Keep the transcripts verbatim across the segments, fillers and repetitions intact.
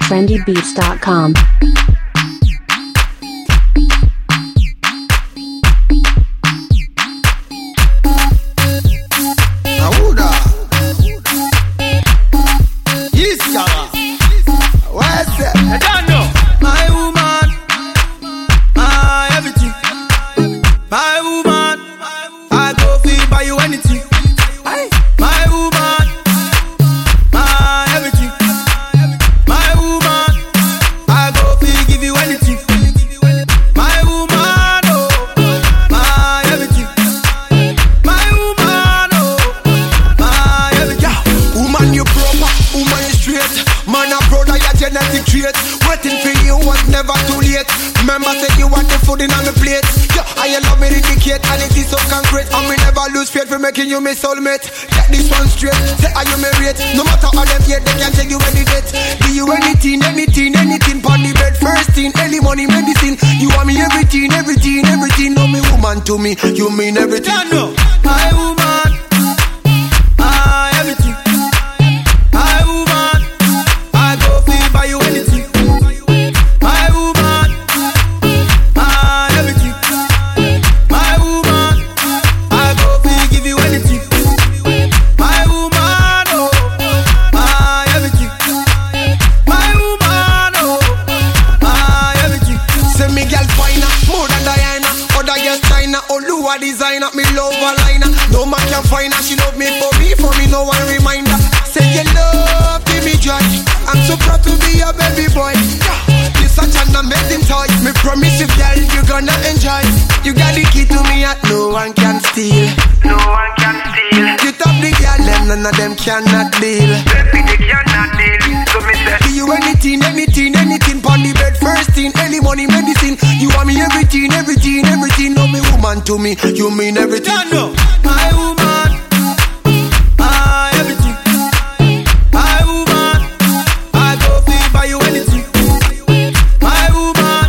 trendy beats dot com. Making you my soulmate. Get this one straight. Say are you married? No matter how them yet, they can tell you any date. Do you anything, anything, anything? Pon the bed, first thing, any money, medicine. You want me everything, everything, everything. No me woman to me, you mean everything. Yeah, no. My woman, ah everything. My woman, I go feel by you anything. My woman, ah everything. My woman, I go feel give you anything. My woman, oh, ah everything. My woman, oh, ah everything. Say me girl finer, more than Diana. Other girls China, Oluwa designer, me love a liner. No man can find her, she love me for me, for me no one reminder. Say you love, give me joy. I'm so proud to be your baby boy. Yeah. You're such an amazing toy. Me promise you, girl, you're gonna enjoy. You got the key to me, and no one can steal. No one can steal. You top the girl, them none of them cannot deal. Baby, they cannot deal. So me say, do you anything, anything, anything? Pon the bed, first thing, any money, medicine. You want me everything, everything, everything. No me woman to me, you mean everything. Yeah, no. My woman, ah everything. My woman, I go feel by you anything. My woman,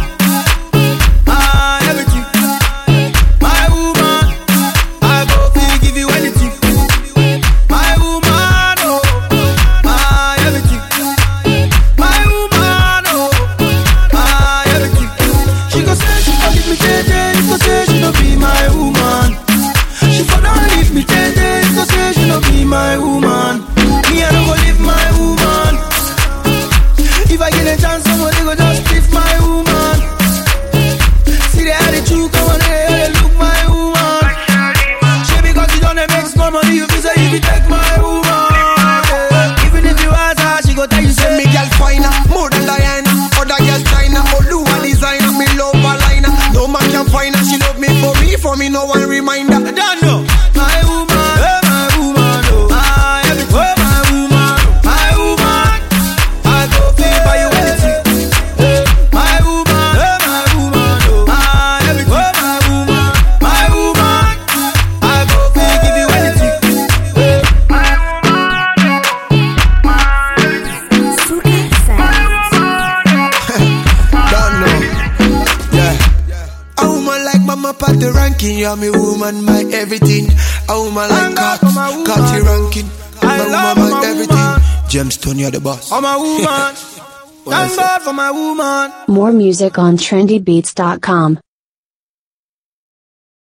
ah everything. My woman, I go feel give you anything. My woman, oh, ah everything. My woman, oh, ah everything. She go say she gon' leave me dead, she go say she no be my woman. She for don't leave me dead, she go say she no be my woman. Me I don't go leave my woman. If I get a chance, somebody go just leave my woman. See the attitude, come on, they look my woman. She because you don't make small money, you feel say if you take my woman. Yeah. Even if you ask her, she go tell you say me girl finer, more than Diana. Other girls China, Oluwa designer, me love a liner. No man can find her, she love me for me, for me no one reminder. I don't know. My woman, oh, my woman, oh, ah, everything. Oh, my woman, my woman, I go feel by you anything. My woman, oh, my woman, oh, ah, everything. Oh, my woman, my woman, I go feel give you anything. my woman, my everything. Don't know. Yeah. A woman like Mama Patty ranking, you're my woman, my everything. A woman like Cat, Catty ranking. My woman, my everything. Gemstone, you're the boss. I'm a woman. Thank God for my woman. More music on trendy beats dot com.